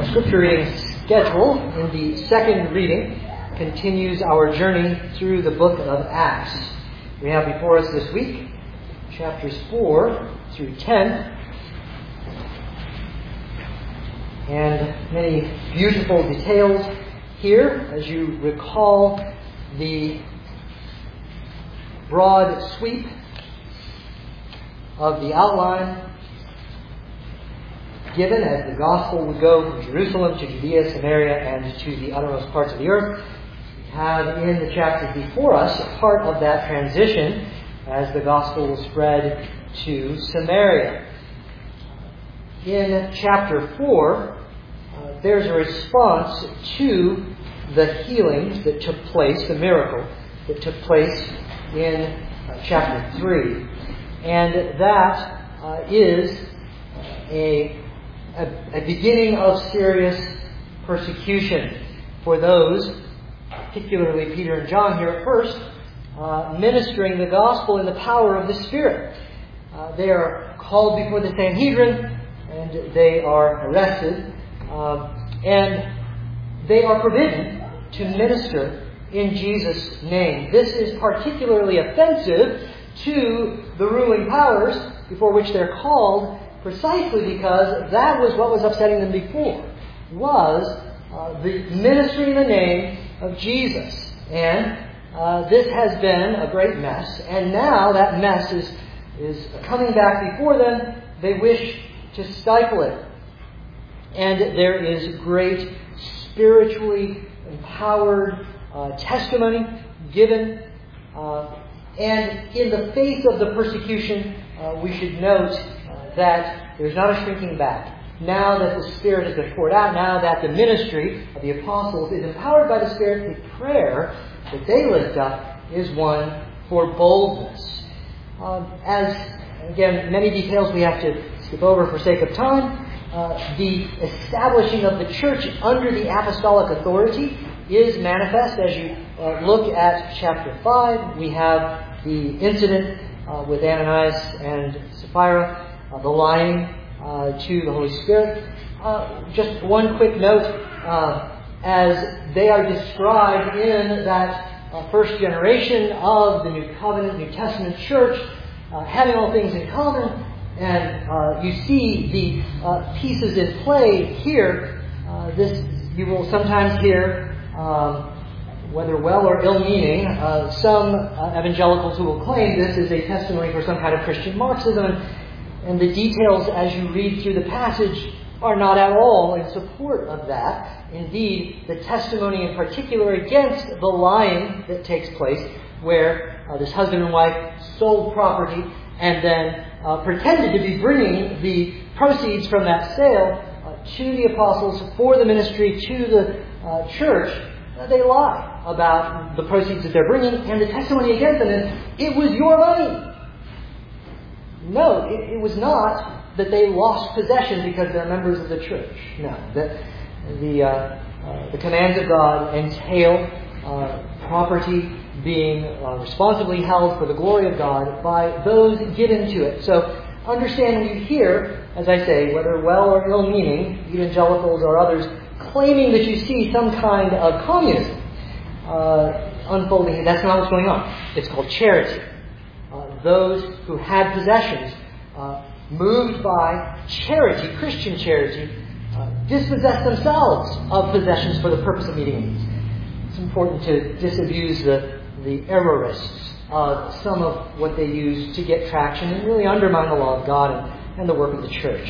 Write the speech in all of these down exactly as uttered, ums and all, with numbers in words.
Our scripture reading schedule in the second reading continues our journey through the book of Acts. We have before us this week chapters four through ten, and many beautiful details here as you recall the broad sweep of the outline given as the gospel would go from Jerusalem to Judea, Samaria, and to the uttermost parts of the earth. We have in the chapters before us part of that transition as the gospel will spread to Samaria. In chapter four, uh, there's a response to the healings that took place, the miracle that took place in uh, chapter three. And that uh, is a A, a beginning of serious persecution for those, particularly Peter and John here at first, uh, ministering the gospel in the power of the Spirit. Uh, they are called before the Sanhedrin, and they are arrested, uh, and they are forbidden to minister in Jesus' name. This is particularly offensive to the ruling powers before which they're called, precisely because that was what was upsetting them before, was uh, the ministry in the name of Jesus. And uh, this has been a great mess. And now that mess is, is coming back before them. They wish to stifle it. And there is great spiritually empowered uh, testimony given. Uh, and in the face of the persecution, uh, we should note that there's not a shrinking back. Now that the Spirit has been poured out, now that the ministry of the apostles is empowered by the Spirit, the prayer that they lift up is one for boldness. Um, as, again, many details we have to skip over for sake of time, uh, the establishing of the church under the apostolic authority is manifest. As you uh, look at chapter five, we have the incident uh, with Ananias and Sapphira, Uh, the lying uh, to the Holy Spirit. Uh, just one quick note, uh, as they are described in that uh, first generation of the New Covenant, New Testament church, uh, having all things in common, and uh, you see the uh, pieces in play here. Uh, this you will sometimes hear, um, whether well or ill-meaning, uh, some uh, evangelicals who will claim this is a testimony for some kind of Christian Marxism. And the details as you read through the passage are not at all in support of that. Indeed, the testimony in particular against the lying that takes place, where uh, this husband and wife sold property and then uh, pretended to be bringing the proceeds from that sale uh, to the apostles for the ministry, to the uh, church. Uh, they lie about the proceeds that they're bringing, and the testimony against them is, it was your money. No, it, it was not that they lost possession because they're members of the church. No, that the uh, uh, the commands of God entail uh, property being uh, responsibly held for the glory of God by those given to it. So understand when you hear, as I say, whether well or ill-meaning, evangelicals or others claiming that you see some kind of communism uh, unfolding, that's not what's going on. It's called charity. Uh, those who had possessions, uh, moved by charity, Christian charity, uh, dispossessed themselves of possessions for the purpose of meeting needs. It's important to disabuse the, the errorists of some of what they use to get traction and really undermine the law of God and, and the work of the church.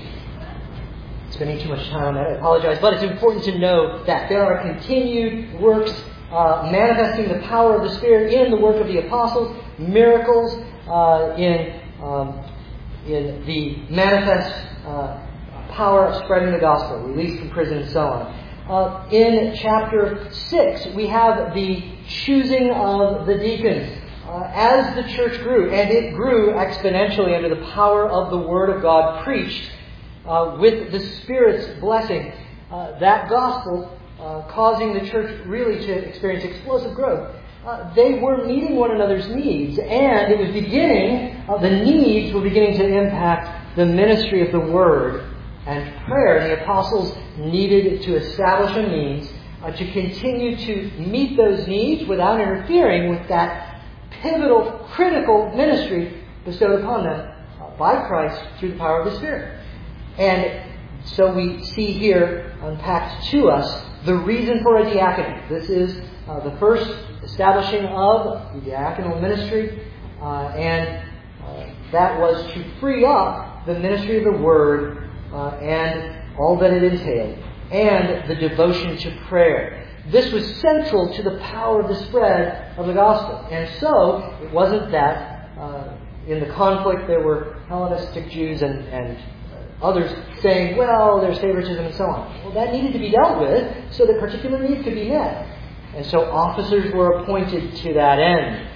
Spending too much time on that, I apologize, but it's important to know that there are continued works Uh, manifesting the power of the Spirit in the work of the apostles, miracles uh, in um, in the manifest uh, power of spreading the gospel, release from prison, and so on. Uh, in chapter six, we have the choosing of the deacons. Uh, as the church grew, and it grew exponentially under the power of the Word of God preached uh, with the Spirit's blessing, uh, that gospel Uh, causing the church really to experience explosive growth. Uh, they were meeting one another's needs, and it was beginning, uh, the needs were beginning to impact the ministry of the Word and prayer. And the apostles needed to establish a means uh, to continue to meet those needs without interfering with that pivotal, critical ministry bestowed upon them uh, by Christ through the power of the Spirit. And so we see here unpacked to us the reason for a diaconate. This is uh, the first establishing of the diaconal ministry, uh, and uh, that was to free up the ministry of the Word uh, and all that it entailed, and the devotion to prayer. This was central to the power of the spread of the gospel. And so, it wasn't that uh, in the conflict there were Hellenistic Jews and, and others saying, well, there's favoritism and so on. Well, that needed to be dealt with so that particular needs could be met. And so officers were appointed to that end.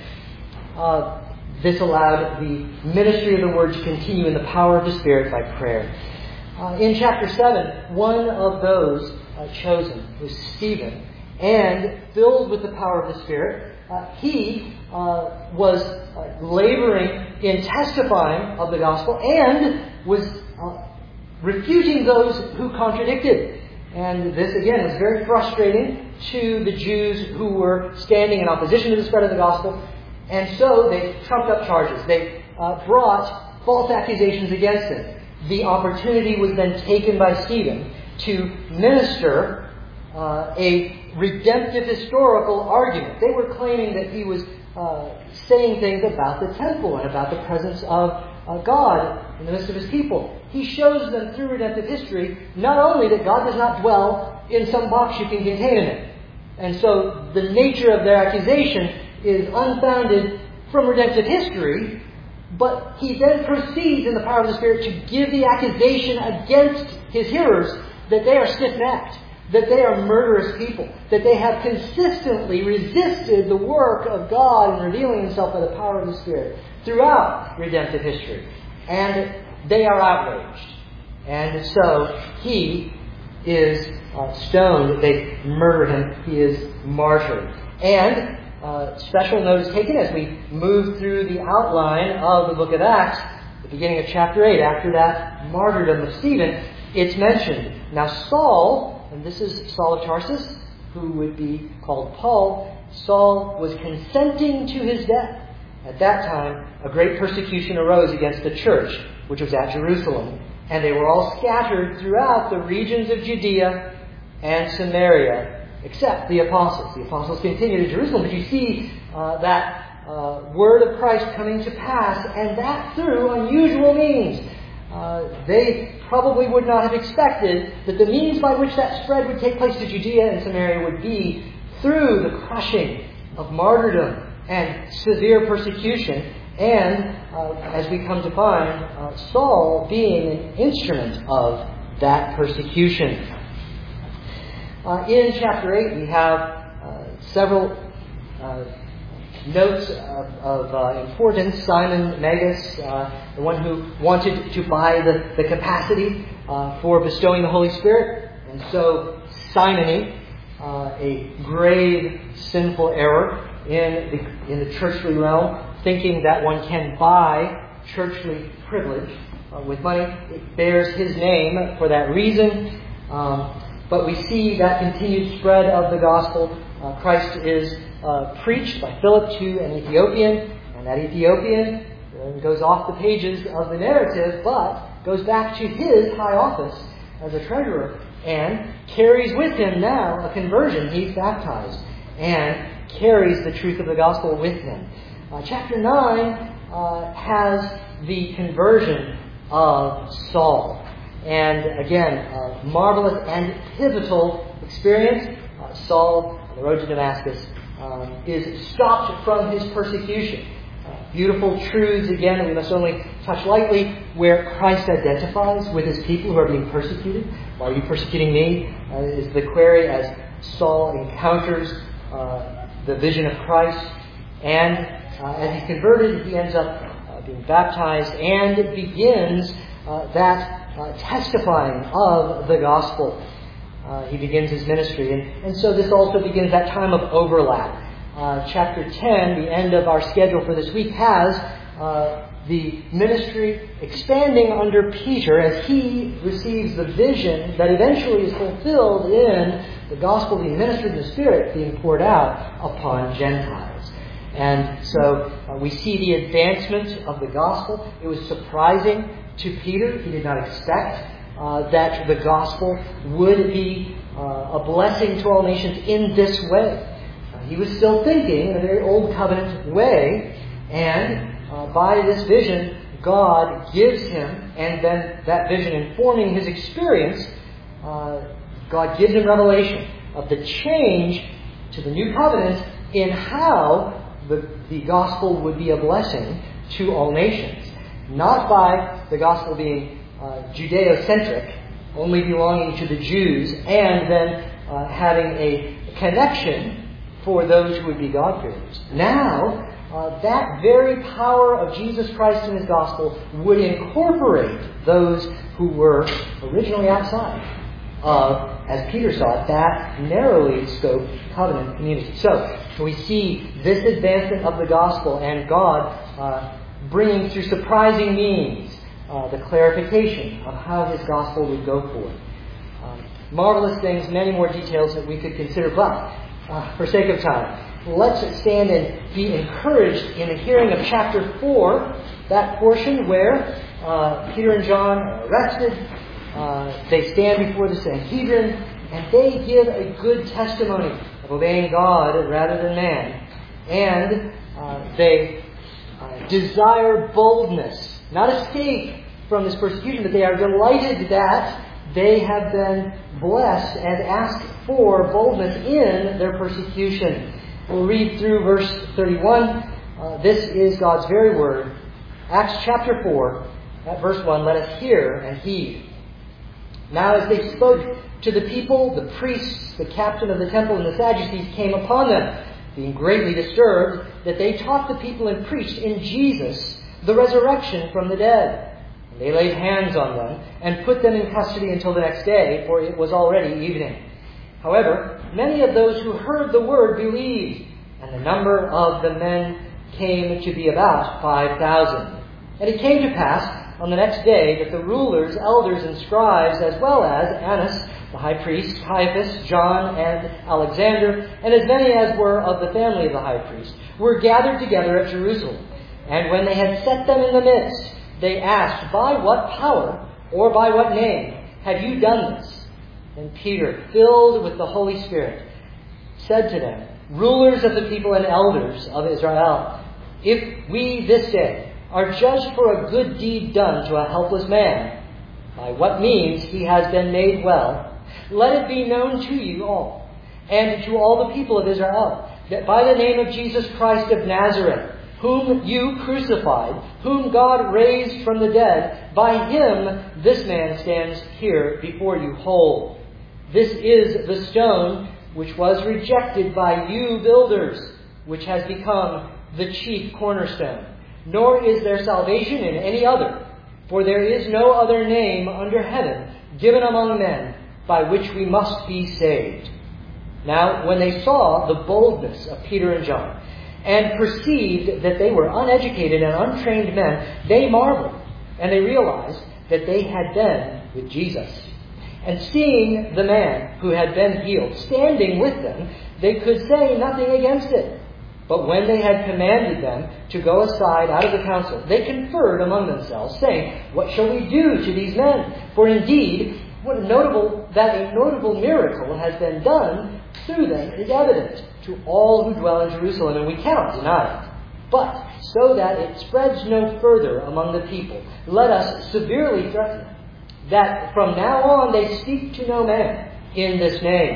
Uh, this allowed the ministry of the Word to continue in the power of the Spirit by prayer. Uh, in chapter seven, one of those uh, chosen was Stephen. And filled with the power of the Spirit, uh, he uh, was uh, laboring in testifying of the gospel and was uh, refuting those who contradicted. And this, again, was very frustrating to the Jews who were standing in opposition to the spread of the gospel. And so they trumped up charges. They uh, brought false accusations against him. The opportunity was then taken by Stephen to minister uh, a redemptive historical argument. They were claiming that he was uh, saying things about the temple and about the presence of uh, God in the midst of His people. He shows them through redemptive history not only that God does not dwell in some box you can contain in it. And so the nature of their accusation is unfounded from redemptive history, but he then proceeds in the power of the Spirit to give the accusation against his hearers that they are stiff-necked, that they are murderous people, that they have consistently resisted the work of God in revealing Himself by the power of the Spirit throughout redemptive history. And they are outraged. And so he is uh, stoned. They murder him. He is martyred. And uh, special note is taken as we move through the outline of the book of Acts, the beginning of chapter eight, after that martyrdom of Stephen, it's mentioned. Now Saul, and this is Saul of Tarsus, who would be called Paul, Saul was consenting to his death. At that time, a great persecution arose against the church, which was at Jerusalem. And they were all scattered throughout the regions of Judea and Samaria, except the apostles. The apostles continued to Jerusalem, but you see uh, that uh, word of Christ coming to pass, and that through unusual means. Uh, they probably would not have expected that the means by which that spread would take place to Judea and Samaria would be through the crushing of martyrdom and severe persecution, and uh, as we come to find, uh, Saul being an instrument of that persecution. Uh, in chapter eight, we have uh, several uh, notes of, of uh, importance. Simon Magus, uh, the one who wanted to buy the, the capacity uh, for bestowing the Holy Spirit, and so simony, uh, a grave sinful error in the, in the churchly realm, thinking that one can buy churchly privilege uh, with money. It bears his name for that reason. Um, but we see that continued spread of the gospel. Uh, Christ is uh, preached by Philip to an Ethiopian, and that Ethiopian uh, goes off the pages of the narrative, but goes back to his high office as a treasurer and carries with him now a conversion. He's baptized and carries the truth of the gospel with him. Uh, chapter nine uh, has the conversion of Saul. And again, a marvelous and pivotal experience. Uh, Saul, on the road to Damascus, um, is stopped from his persecution. Uh, beautiful truths, again, that we must only touch lightly, where Christ identifies with His people who are being persecuted. Why are you persecuting me? Uh, is the query as Saul encounters uh, the vision of Christ. And uh, as he's converted, he ends up uh, being baptized and begins uh, that uh, testifying of the gospel. Uh, he begins his ministry. And, and so this also begins that time of overlap. Uh, chapter ten, the end of our schedule for this week, has uh, the ministry expanding under Peter as he receives the vision that eventually is fulfilled in the gospel being ministered in the Spirit being poured out upon Gentiles. And so uh, we see the advancement of the gospel. It was surprising to Peter. He did not expect uh, that the gospel would be uh, a blessing to all nations in this way. Uh, he was still thinking in a very old covenant way, and Uh, by this vision, God gives him, and then that vision informing his experience, uh, God gives him revelation of the change to the new covenant in how the, the gospel would be a blessing to all nations. Not by the gospel being uh, Judeo-centric, only belonging to the Jews, and then uh, having a connection for those who would be God-fearers. Now, Uh, that very power of Jesus Christ and His gospel would incorporate those who were originally outside of, as Peter saw it, that narrowly scoped covenant community. So, we see this advancement of the gospel and God uh, bringing through surprising means uh, the clarification of how His gospel would go forth. Um, marvelous things, many more details that we could consider, but uh, for sake of time, let's stand and be encouraged in the hearing of chapter four, that portion where uh, Peter and John are arrested. Uh, they stand before the Sanhedrin, and they give a good testimony of obeying God rather than man. And uh, they uh, desire boldness, not escape from this persecution, but they are delighted that they have been blessed and asked for boldness in their persecution. We'll read through verse thirty-one. Uh, this is God's very word. Acts chapter four, at verse one, let us hear and heed. Now as they spoke to the people, the priests, the captain of the temple, and the Sadducees came upon them, being greatly disturbed, that they taught the people and preached in Jesus the resurrection from the dead. And they laid hands on them and put them in custody until the next day, for it was already evening. However, many of those who heard the word believed, and the number of the men came to be about five thousand. And it came to pass on the next day that the rulers, elders, and scribes, as well as Annas, the high priest, Caiaphas, John, and Alexander, and as many as were of the family of the high priest, were gathered together at Jerusalem. And when they had set them in the midst, they asked, by what power or by what name have you done this? And Peter, filled with the Holy Spirit, said to them, rulers of the people and elders of Israel, if we this day are judged for a good deed done to a helpless man, by what means he has been made well, let it be known to you all, and to all the people of Israel, that by the name of Jesus Christ of Nazareth, whom you crucified, whom God raised from the dead, by him this man stands here before you whole. This is the stone which was rejected by you builders, which has become the chief cornerstone. Nor is there salvation in any other, for there is no other name under heaven given among men by which we must be saved. Now, when they saw the boldness of Peter and John, and perceived that they were uneducated and untrained men, they marveled, and they realized that they had been with Jesus. And seeing the man who had been healed standing with them, they could say nothing against it. But when they had commanded them to go aside out of the council, they conferred among themselves, saying, what shall we do to these men? For indeed, what a notable, that a notable miracle has been done through them is evident to all who dwell in Jerusalem, and we cannot deny it. But so that it spreads no further among the people, let us severely threaten them, that from now on they speak to no man in this name.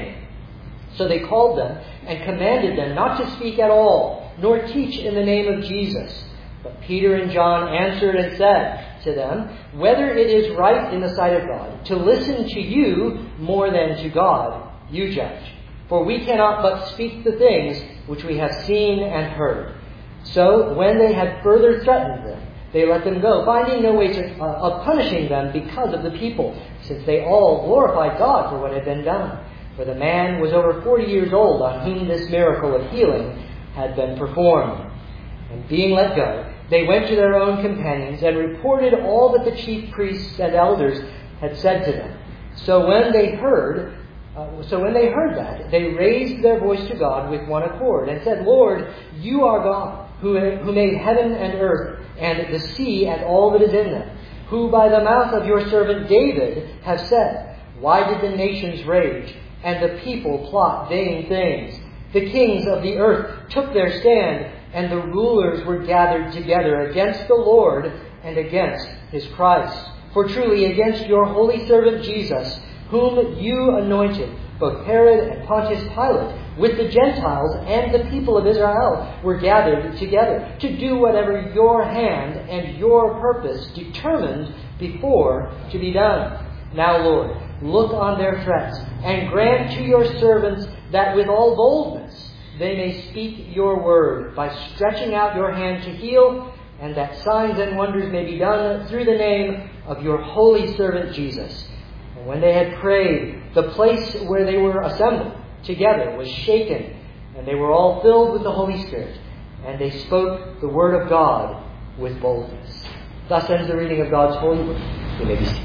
So they called them and commanded them not to speak at all, nor teach in the name of Jesus. But Peter and John answered and said to them, whether it is right in the sight of God to listen to you more than to God, you judge. For we cannot but speak the things which we have seen and heard. So when they had further threatened them, they let them go, finding no way to, uh, of punishing them because of the people, since they all glorified God for what had been done. For the man was over forty years old on whom this miracle of healing had been performed. And being let go, they went to their own companions and reported all that the chief priests and elders had said to them. So when they heard, uh, so when they heard that, they raised their voice to God with one accord and said, Lord, you are God, who, who made heaven and earth and the sea and all that is in them, who by the mouth of your servant David have said, why did the nations rage and the people plot vain things? The kings of the earth took their stand, and the rulers were gathered together against the Lord and against his Christ. For truly against your holy servant Jesus, whom you anointed, both Herod and Pontius Pilate, with the Gentiles and the people of Israel, were gathered together to do whatever your hand and your purpose determined before to be done. Now, Lord, look on their threats and grant to your servants that with all boldness they may speak your word by stretching out your hand to heal, and that signs and wonders may be done through the name of your holy servant Jesus. And when they had prayed, the place where they were assembled together was shaken, and they were all filled with the Holy Spirit, and they spoke the word of God with boldness. Thus ends the reading of God's holy word. You may be seated.